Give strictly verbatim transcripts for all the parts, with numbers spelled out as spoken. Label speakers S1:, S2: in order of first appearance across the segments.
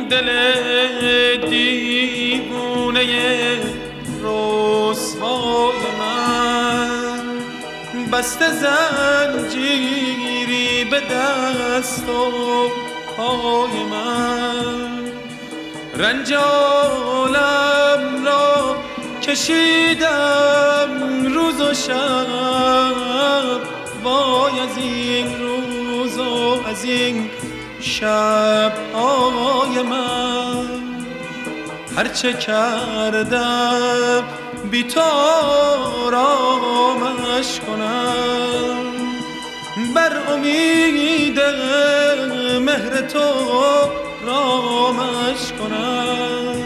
S1: دل دیوونه رسوای من، بسته زنجیری به دست و پای من، رنج عالم را کشیدم روز و شب، وای از این روز و از این شب‌های من. هرچه کردم بی تو آرامش کنم، بر امید مهر تو رامش کنم.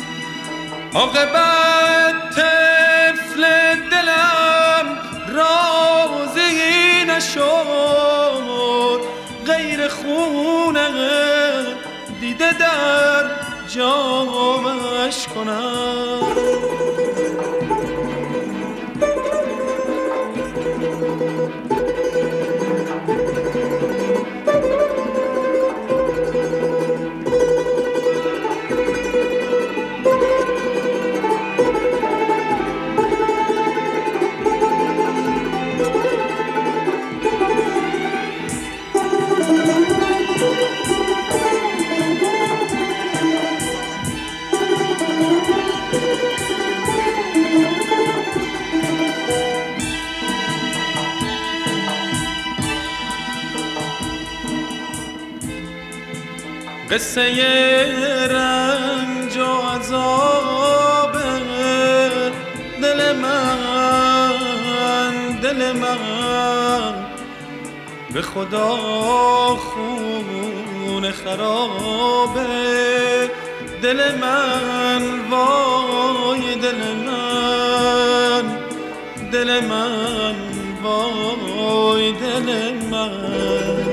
S1: عاقبت طفل دلم راضی نشد، غیر خونه دیده در جامش کنم. قصه رنج و عذاب دل من، دل من به خدا خون خرابه دل من، وای دل من، دل من، وای دل من.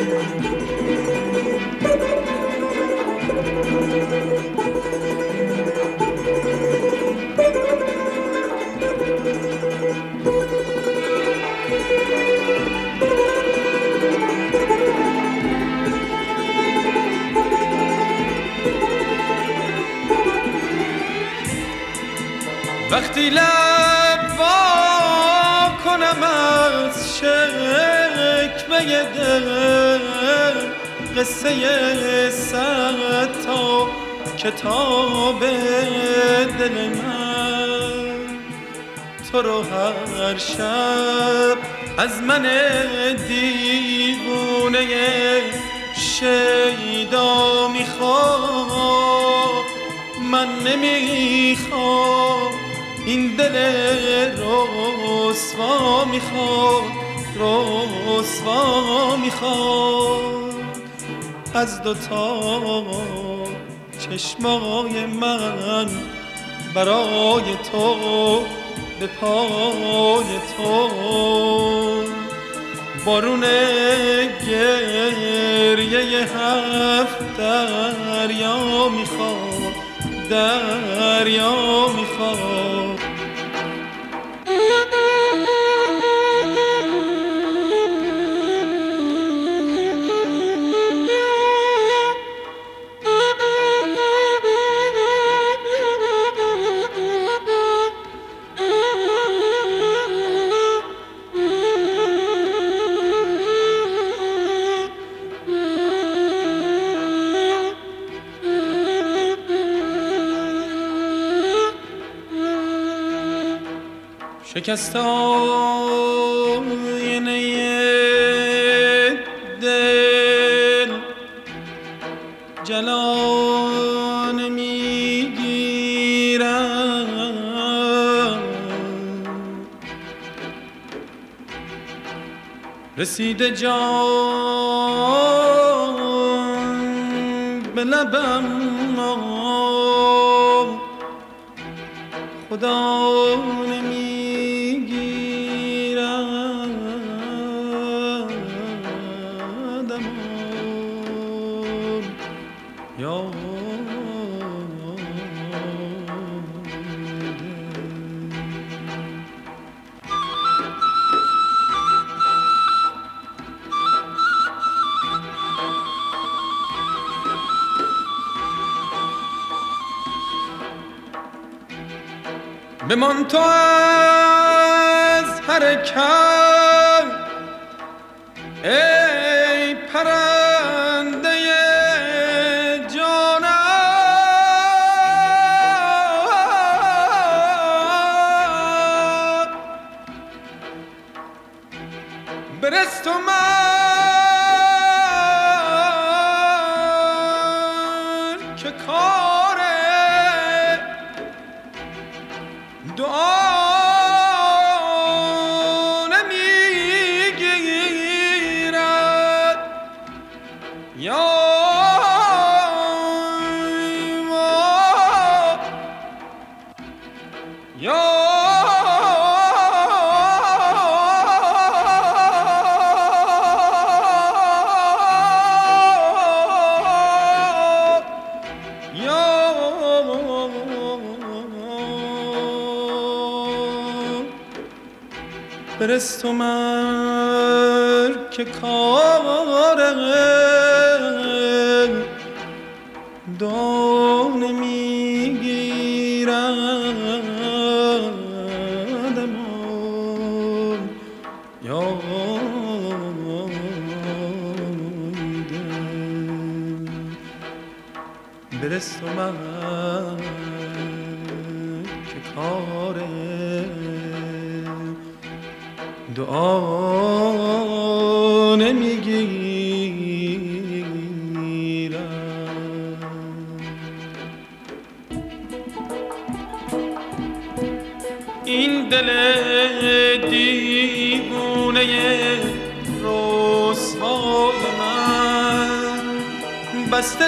S1: وقتی لب وا کنم از شکوه دل، قصه صد تا کتاب دل من، تو رو هر شب از من دیوونه شیدا میخوام. من نمیخوام این دل رسوا میخواد، رسوا میخواد از دوتا چشمای من برای تو به پای تو. بارون گریه هفت دریا میخواد، دریا میخواد. شکست آینه دل جلان میگیرم، رسیده جان به لبم، خدا بمان تو از حرکت ای پرنده جانم، برس تو من که کار دعا نمیگیرد یا یا برس تو من که کار دو نمیگیردم یا برس تو من که کار دعا نمیگیرم. این دل دیوانه رسوای من بسته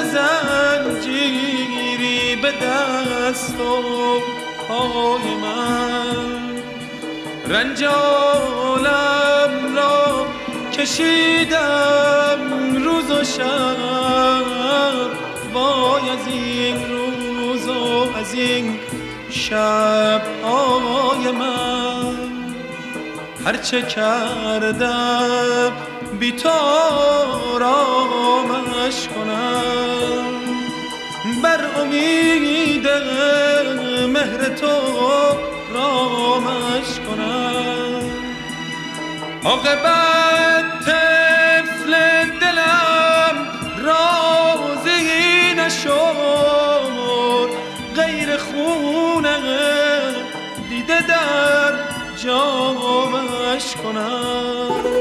S1: زنجیری به دست و پای من، رنج عالم را کشیدم روز و شب، وای از این روز و از این شب های من. هرچه کردم بی تو آرامش کنم، بر امید مهر تو رامش کنم. عاقبت طفل دلم راضی نشد، غیر خونه دیده در جامش کنم.